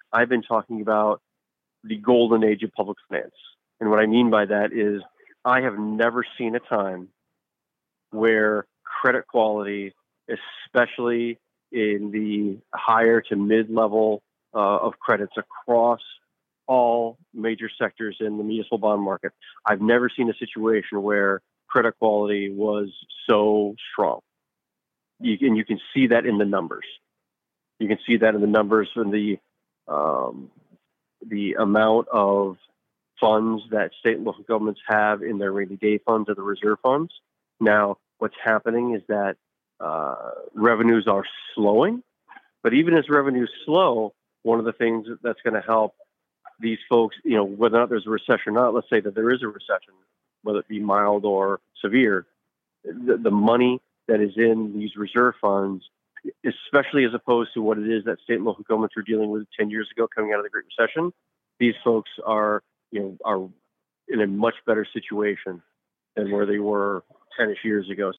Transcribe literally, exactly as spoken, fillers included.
I've been talking about the golden age of public finance. And what I mean by that is I have never seen a time where credit quality, especially in the higher to mid-level uh, of credits across all major sectors in the municipal bond market, I've never seen a situation where credit quality was so strong. You can, you can see that in the numbers. You can see that in the numbers in the um, the amount of funds that state and local governments have in their rainy day funds or the reserve funds. Now, what's happening is that uh, revenues are slowing, but even as revenues slow, one of the things that's going to help these folks, you know, whether or not there's a recession or not, let's say that there is a recession, whether it be mild or severe, the, the money that is in these reserve funds, especially as opposed to what it is that state and local governments were dealing with ten years ago coming out of the Great Recession, these folks are, you know, are in a much better situation than where they were ten-ish years ago.